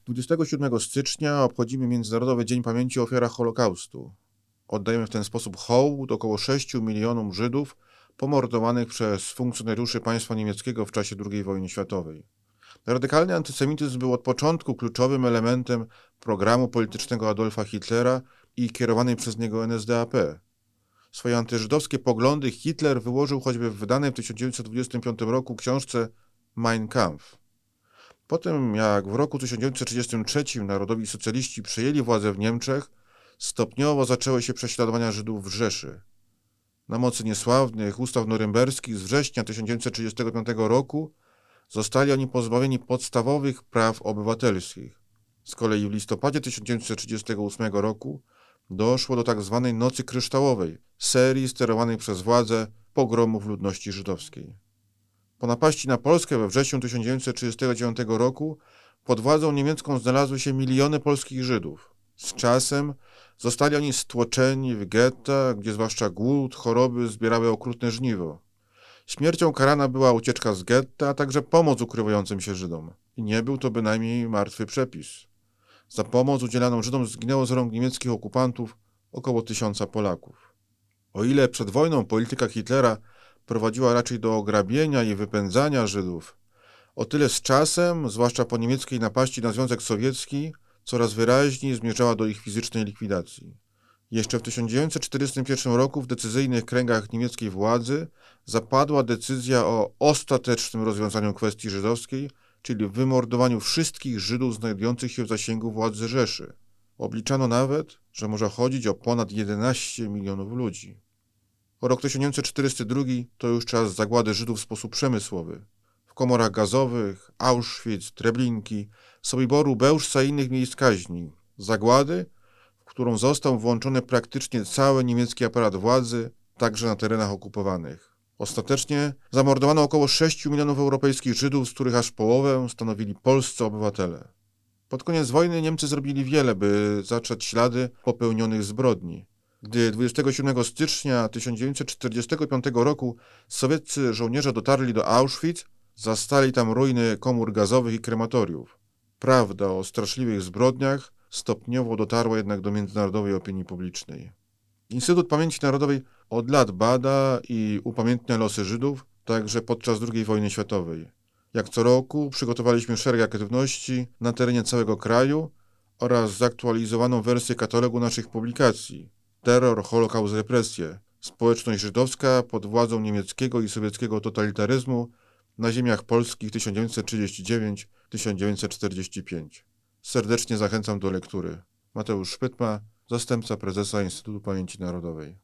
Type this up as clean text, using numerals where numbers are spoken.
27 stycznia obchodzimy Międzynarodowy Dzień Pamięci o ofiarach Holokaustu. Oddajemy w ten sposób hołd około 6 milionom Żydów pomordowanych przez funkcjonariuszy państwa niemieckiego w czasie II wojny światowej. Radykalny antysemityzm był od początku kluczowym elementem programu politycznego Adolfa Hitlera i kierowanej przez niego NSDAP. Swoje antyżydowskie poglądy Hitler wyłożył choćby w wydanej w 1925 roku książce Mein Kampf. Potem, jak w roku 1933 narodowi socjaliści przejęli władzę w Niemczech, stopniowo zaczęły się prześladowania Żydów w Rzeszy. Na mocy niesławnych ustaw norymberskich z września 1935 roku zostali oni pozbawieni podstawowych praw obywatelskich. Z kolei w listopadzie 1938 roku doszło do tzw. Nocy Kryształowej, serii sterowanej przez władze pogromów ludności żydowskiej. Po napaści na Polskę we wrześniu 1939 roku pod władzą niemiecką znalazły się miliony polskich Żydów. Z czasem zostali oni stłoczeni w getta, gdzie zwłaszcza głód, choroby zbierały okrutne żniwo. Śmiercią karana była ucieczka z getta, a także pomoc ukrywającym się Żydom. I nie był to bynajmniej martwy przepis. Za pomoc udzielaną Żydom zginęło z rąk niemieckich okupantów około 1000 Polaków. O ile przed wojną polityka Hitlera prowadziła raczej do ograbienia i wypędzania Żydów, o tyle z czasem, zwłaszcza po niemieckiej napaści na Związek Sowiecki, coraz wyraźniej zmierzała do ich fizycznej likwidacji. Jeszcze w 1941 roku w decyzyjnych kręgach niemieckiej władzy zapadła decyzja o ostatecznym rozwiązaniu kwestii żydowskiej, czyli wymordowaniu wszystkich Żydów znajdujących się w zasięgu władzy Rzeszy. Obliczano nawet, że może chodzić o ponad 11 milionów ludzi. Rok 1942 to już czas zagłady Żydów w sposób przemysłowy. W komorach gazowych, Auschwitz, Treblinki, Sobiboru, Bełżca i innych miejsc kaźni. Zagłady, w którą został włączony praktycznie cały niemiecki aparat władzy, także na terenach okupowanych. Ostatecznie zamordowano około 6 milionów europejskich Żydów, z których aż połowę stanowili polscy obywatele. Pod koniec wojny Niemcy zrobili wiele, by zatrzeć ślady popełnionych zbrodni. Gdy 27 stycznia 1945 roku sowieccy żołnierze dotarli do Auschwitz, zastali tam ruiny komór gazowych i krematoriów. Prawda o straszliwych zbrodniach stopniowo dotarła jednak do międzynarodowej opinii publicznej. Instytut Pamięci Narodowej od lat bada i upamiętnia losy Żydów, także podczas II wojny światowej. Jak co roku przygotowaliśmy szereg aktywności na terenie całego kraju oraz zaktualizowaną wersję katalogu naszych publikacji. Terror, Holokaust, represje. Społeczność żydowska pod władzą niemieckiego i sowieckiego totalitaryzmu na ziemiach polskich 1939-1945. Serdecznie zachęcam do lektury. Mateusz Szpytma, zastępca prezesa Instytutu Pamięci Narodowej.